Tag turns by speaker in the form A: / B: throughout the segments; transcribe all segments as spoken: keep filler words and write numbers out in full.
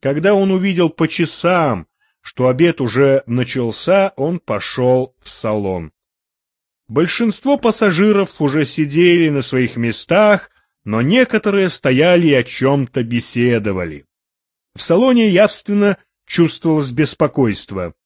A: Когда он увидел по часам, что обед уже начался, он пошел в салон. Большинство пассажиров уже сидели на своих местах, но некоторые стояли и о чем-то беседовали. В салоне явственно чувствовалось беспокойство.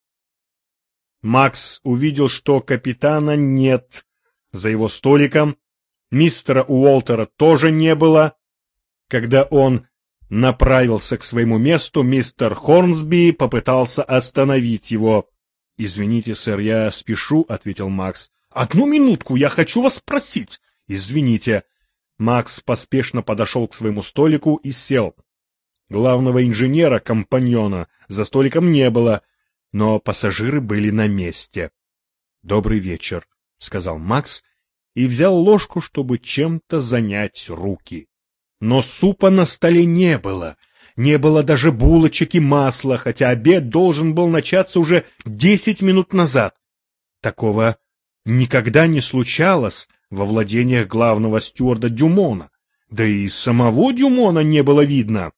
A: Макс увидел, что капитана нет за его столиком, мистера Уолтера тоже не было. Когда он направился к своему месту, мистер Хорнсби попытался остановить его. — Извините, сэр, я спешу, — ответил Макс. — Одну минутку, я хочу вас спросить. — Извините. Макс поспешно подошел к своему столику и сел. Главного инженера-компаньона за столиком не было, но пассажиры были на месте. — Добрый вечер, — сказал Макс и взял ложку, чтобы чем-то занять руки. Но супа на столе не было, не было даже булочек и масла, хотя обед должен был начаться уже десять минут назад. Такого никогда не случалось во владениях главного стюарда Дюмона, да и самого Дюмона не было видно.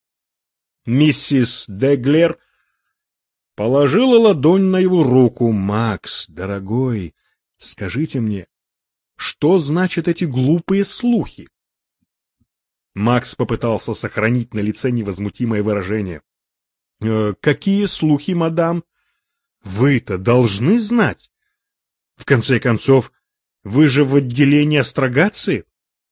A: Миссис Деглер положила ладонь на его руку. — Макс, дорогой, скажите мне, что значат эти глупые слухи? Макс попытался сохранить на лице невозмутимое выражение. «Э, — Какие слухи, мадам? Вы-то должны знать. В конце концов, вы же в отделении астрогации.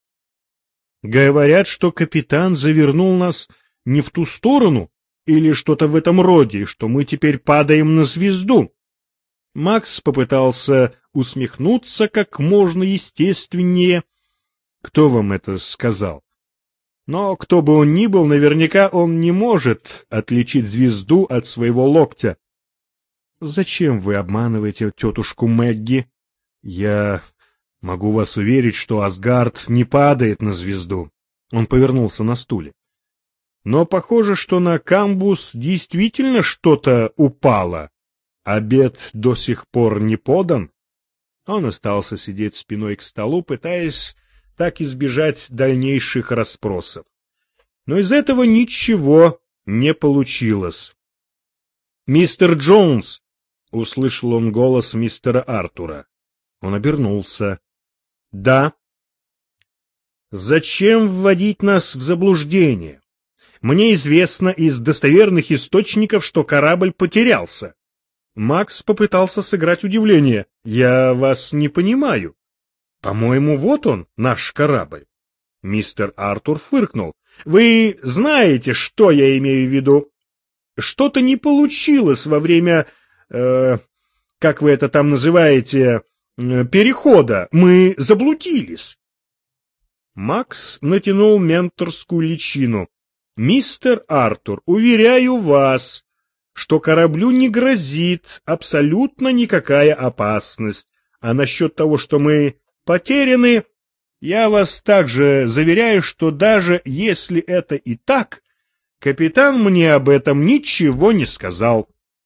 A: Говорят, что капитан завернул нас не в ту сторону, или что-то в этом роде, что мы теперь падаем на звезду. Макс попытался усмехнуться как можно естественнее. — Кто вам это сказал? Но кто бы он ни был, наверняка он не может отличить звезду от своего локтя. — Зачем вы обманываете тетушку Мэгги? Я могу вас уверить, что Асгард не падает на звезду. Он повернулся на стуле. Но похоже, что на камбус действительно что-то упало. Обед до сих пор не подан. Он остался сидеть спиной к столу, пытаясь так избежать дальнейших расспросов. Но из этого ничего не получилось. — Мистер Джонс! — услышал он голос мистера Артура. Он обернулся. — Да. — Зачем вводить нас в заблуждение? Мне известно из достоверных источников, что корабль потерялся. Макс попытался сыграть удивление. — Я вас не понимаю. По-моему, вот он, наш корабль. Мистер Артур фыркнул. — Вы знаете, что я имею в виду? Что-то не получилось во время, э, как вы это там называете, э, перехода. Мы заблудились. Макс натянул менторскую личину. — Мистер Артур, уверяю вас, что кораблю не грозит абсолютно никакая опасность. А насчет того, что мы потеряны, я вас также заверяю, что даже если это и так, капитан мне об этом ничего не сказал.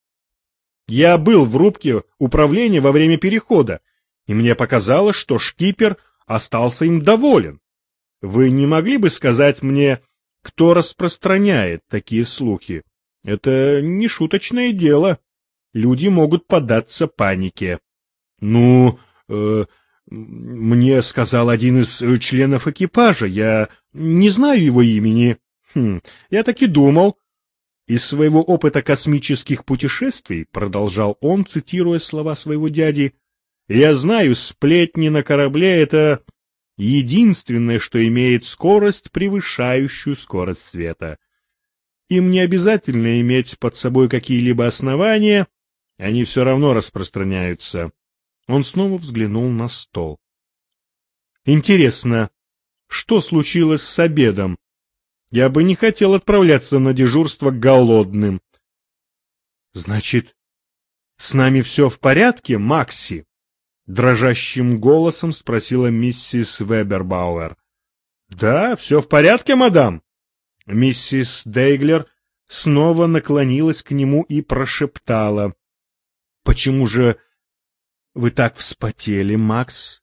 A: Я был в рубке управления во время перехода, и мне показалось, что шкипер остался им доволен. Вы не могли бы сказать мне, кто распространяет такие слухи? Это не шуточное дело. Люди могут поддаться панике. Ну, э, мне сказал один из членов экипажа. Я не знаю его имени. Хм, я так и думал. Из своего опыта космических путешествий, продолжал он, цитируя слова своего дяди, я знаю, сплетни на корабле — это единственное, что имеет скорость, превышающую скорость света. Им не обязательно иметь под собой какие-либо основания, они все равно распространяются. Он снова взглянул на стол. Интересно, что случилось с обедом? Я бы не хотел отправляться на дежурство голодным. Значит, с нами все в порядке, Макси? Дрожащим голосом спросила миссис Вебербауэр. — Да, все в порядке, мадам. Миссис Дейглер снова наклонилась к нему и прошептала. — Почему же вы так вспотели, Макс?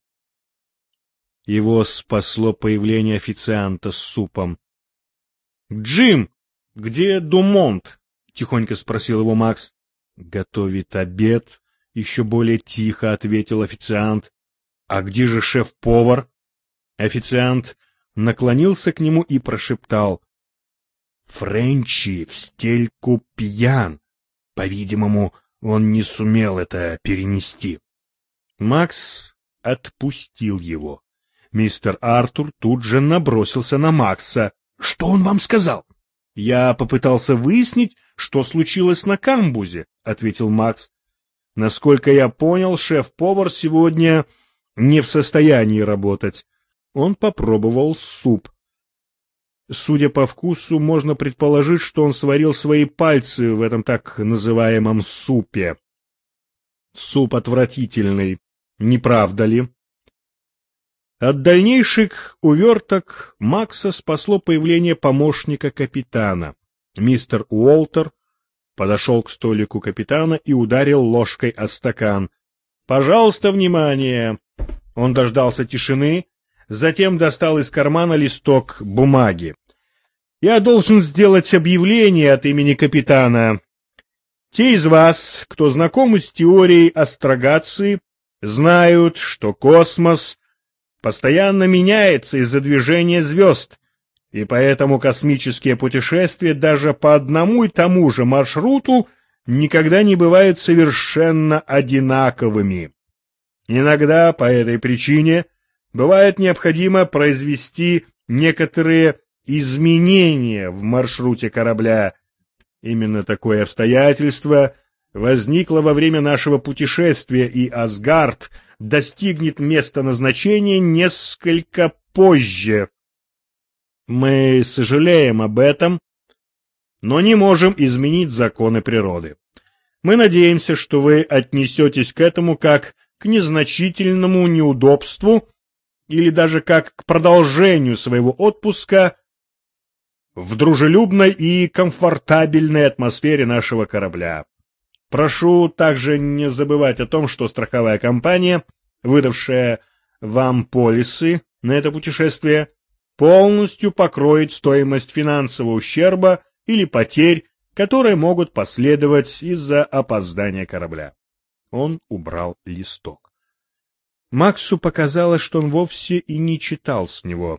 A: Его спасло появление официанта с супом. — Джим! — Где Думонт? — тихонько спросил его Макс. — Готовит обед, — еще более тихо ответил официант. — А где же шеф-повар? Официант наклонился к нему и прошептал: — Френчи в стельку пьян. По-видимому, он не сумел это перенести. Макс отпустил его. Мистер Артур тут же набросился на Макса. — Что он вам сказал? — Я попытался выяснить, что случилось на камбузе, — ответил Макс. — Насколько я понял, шеф-повар сегодня не в состоянии работать. Он попробовал суп. Судя по вкусу, можно предположить, что он сварил свои пальцы в этом так называемом супе. Суп отвратительный, не правда ли? От дальнейших уверток Макса спасло появление помощника капитана. Мистер Уолтер подошел к столику капитана и ударил ложкой о стакан. — Пожалуйста, внимание! Он дождался тишины, затем достал из кармана листок бумаги. — Я должен сделать объявление от имени капитана. Те из вас, кто знакомы с теорией астрогации, знают, что космос постоянно меняется из-за движения звезд, и поэтому космические путешествия даже по одному и тому же маршруту никогда не бывают совершенно одинаковыми. Иногда по этой причине бывает необходимо произвести некоторые изменения в маршруте корабля. Именно такое обстоятельство возникло во время нашего путешествия, и Асгард достигнет места назначения несколько позже. Мы сожалеем об этом, но не можем изменить законы природы. Мы надеемся, что вы отнесетесь к этому как к незначительному неудобству или даже как к продолжению своего отпуска в дружелюбной и комфортабельной атмосфере нашего корабля. Прошу также не забывать о том, что страховая компания, выдавшая вам полисы на это путешествие, полностью покроет стоимость финансового ущерба или потерь, которые могут последовать из-за опоздания корабля. Он убрал листок. Максу показалось, что он вовсе и не читал с него.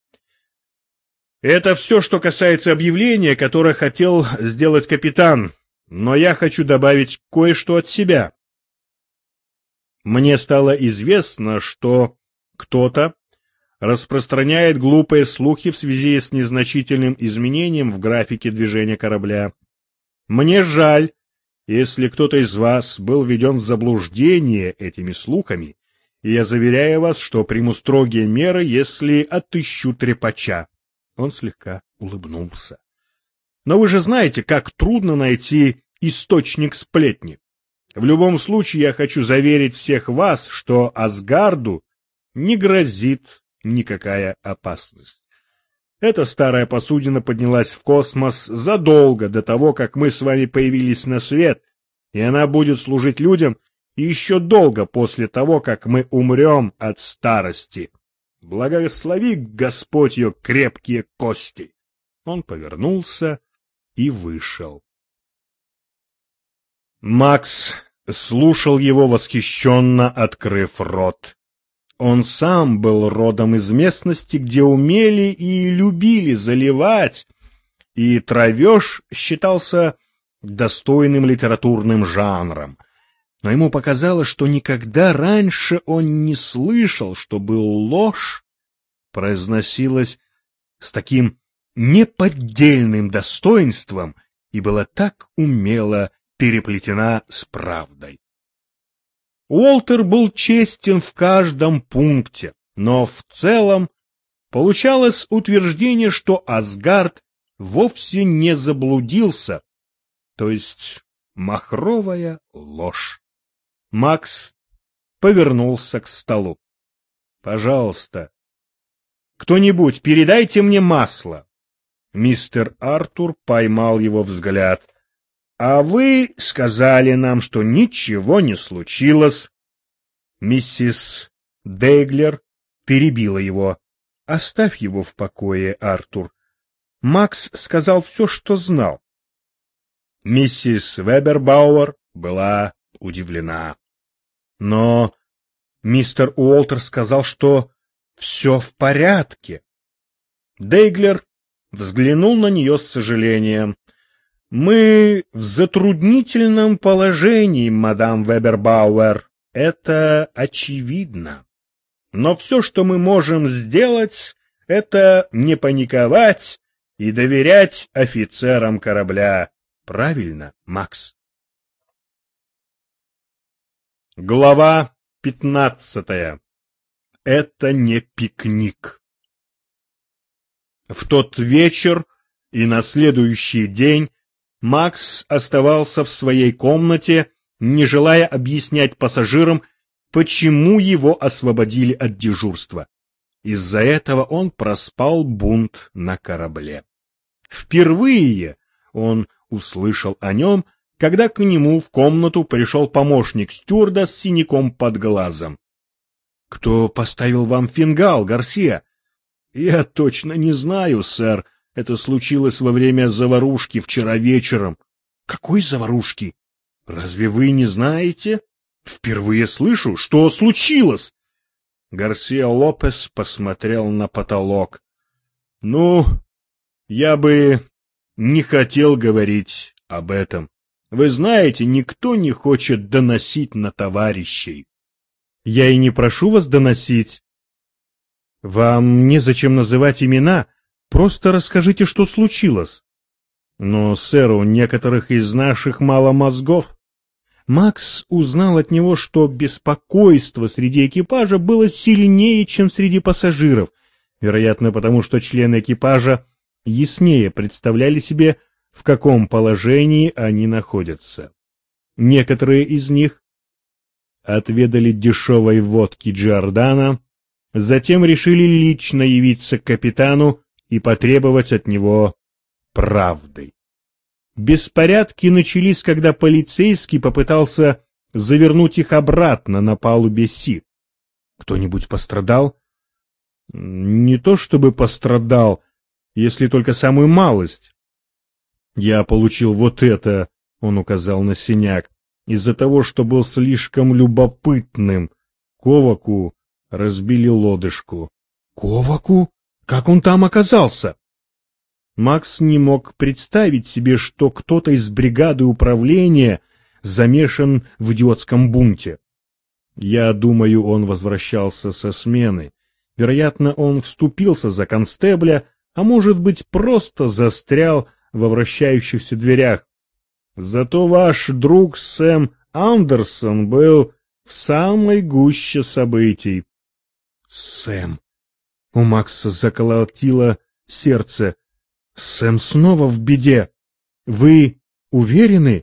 A: Это все, что касается объявления, которое хотел сделать капитан, но я хочу добавить кое-что от себя. Мне стало известно, что кто-то распространяет глупые слухи в связи с незначительным изменением в графике движения корабля. Мне жаль, если кто-то из вас был введен в заблуждение этими слухами, и я заверяю вас, что приму строгие меры, если отыщу трепача. Он слегка улыбнулся. Но вы же знаете, как трудно найти источник сплетни. В любом случае, я хочу заверить всех вас, что Асгарду не грозит никакая опасность. Эта старая посудина поднялась в космос задолго до того, как мы с вами появились на свет, и она будет служить людям еще долго после того, как мы умрем от старости. Благослови Господь ее крепкие кости. Он повернулся и вышел. Макс слушал его, восхищенно открыв рот. Он сам был родом из местности, где умели и любили заливать, и травеж считался достойным литературным жанром. Но ему показалось, что никогда раньше он не слышал, чтобы ложь произносилась с таким неподдельным достоинством и была так умело переплетена с правдой. Уолтер был честен в каждом пункте, но в целом получалось утверждение, что Асгард вовсе не заблудился, то есть махровая ложь. Макс повернулся к столу. — Пожалуйста, кто-нибудь передайте мне масло. Мистер Артур поймал его взгляд. — А вы сказали нам, что ничего не случилось. Миссис Дейглер перебила его. — Оставь его в покое, Артур. Макс сказал все, что знал. Миссис Вебербауэр была удивлена. Но мистер Уолтер сказал, что все в порядке. Дейглер взглянул на нее с сожалением. «Мы в затруднительном положении, мадам Вебербауэр, это очевидно. Но все, что мы можем сделать, это не паниковать и доверять офицерам корабля. Правильно, Макс?» Глава пятнадцатая. Это не пикник. В тот вечер и на следующий день Макс оставался в своей комнате, не желая объяснять пассажирам, почему его освободили от дежурства. Из-за этого он проспал бунт на корабле. Впервые он услышал о нем, когда к нему в комнату пришел помощник стюарда с синяком под глазом. — Кто поставил вам фингал, Гарсия? — Я точно не знаю, сэр. Это случилось во время заварушки вчера вечером. — Какой заварушки? Разве вы не знаете? — Впервые слышу. Что случилось? Гарсия Лопес посмотрел на потолок. — Ну, я бы не хотел говорить об этом. Вы знаете, никто не хочет доносить на товарищей. — Я и не прошу вас доносить. — Вам незачем называть имена. Просто расскажите, что случилось. Но, сэр, у некоторых из наших мало мозгов. Макс узнал от него, что беспокойство среди экипажа было сильнее, чем среди пассажиров, вероятно, потому что члены экипажа яснее представляли себе, в каком положении они находятся. Некоторые из них отведали дешевой водки Джордана, затем решили лично явиться к капитану и потребовать от него правды. Беспорядки начались, когда полицейский попытался завернуть их обратно на палубе Си. Кто-нибудь пострадал? Не то чтобы пострадал, если только самую малость. Я получил вот это, он указал на синяк, из-за того, что был слишком любопытным. Коваку разбили лодыжку. Коваку? Как он там оказался? Макс не мог представить себе, что кто-то из бригады управления замешан в идиотском бунте. Я думаю, он возвращался со смены. Вероятно, он вступился за констебля, а может быть, просто застрял во вращающихся дверях. Зато ваш друг Сэм Андерсон был в самой гуще событий. Сэм. У Макса заколотило сердце. Сэм снова в беде. Вы уверены?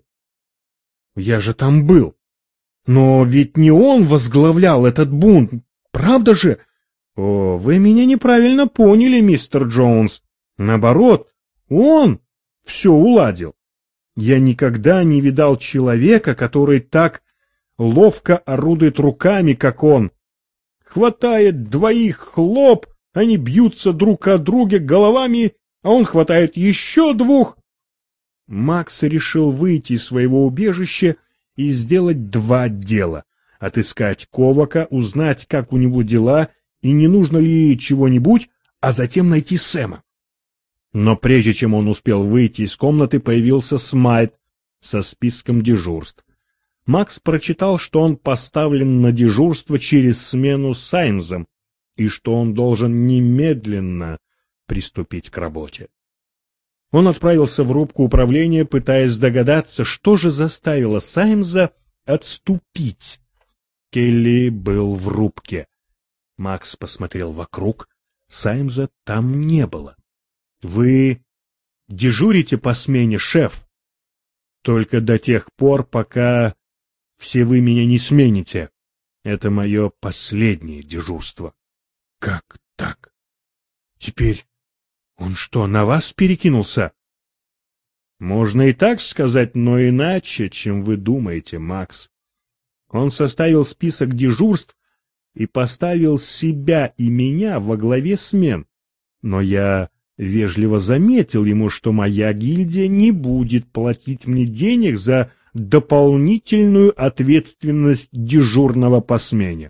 A: Я же там был. Но ведь не он возглавлял этот бунт, правда же? О, вы меня неправильно поняли, мистер Джонс. Наоборот, он все уладил. Я никогда не видал человека, который так ловко орудует руками, как он. Хватает двоих хлоп, они бьются друг о друга головами, а он хватает еще двух. Макс решил выйти из своего убежища и сделать два дела. Отыскать Ковака, узнать, как у него дела, и не нужно ли чего-нибудь, а затем найти Сэма. Но прежде чем он успел выйти из комнаты, появился Смайт со списком дежурств. Макс прочитал, что он поставлен на дежурство через смену с Саймзом, и что он должен немедленно приступить к работе. Он отправился в рубку управления, пытаясь догадаться, что же заставило Саймза отступить. Келли был в рубке. Макс посмотрел вокруг. Саймза там не было. — Вы дежурите по смене, шеф? — Только до тех пор, пока все вы меня не смените. Это мое последнее дежурство. — Как так? Теперь он что, на вас перекинулся? — Можно и так сказать, но иначе, чем вы думаете, Макс. Он составил список дежурств и поставил себя и меня во главе смен. Но я вежливо заметил ему, что моя гильдия не будет платить мне денег за дополнительную ответственность дежурного по смене.